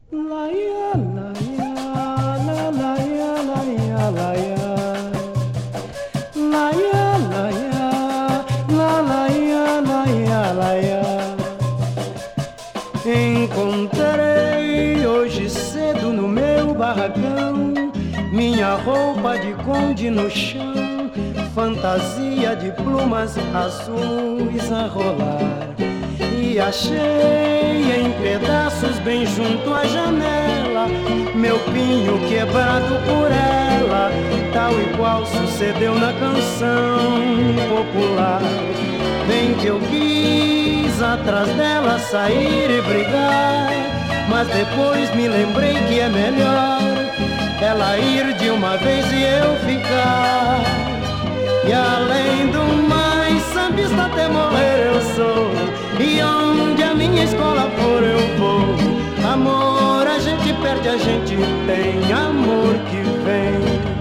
Laia, laia, la laia, laia, laia. Laia, laia, la laia, laia, laia. Encontrei hoje cedo no meu barracão minha roupa de conde no chão, fantasia de plumas azuis a rolar. E achei em pedaços bem junto à janela meu pinho quebrado por ela, tal e qual sucedeu na canção popular. Bem que eu quis atrás dela sair e brigar, mas depois me lembrei que é melhor ela ir de uma vez e eu ficar. E além do mais, sambista até morrer eu sou, e onde a minha escola for eu vou. Amor a gente perde, a gente tem amor que vem.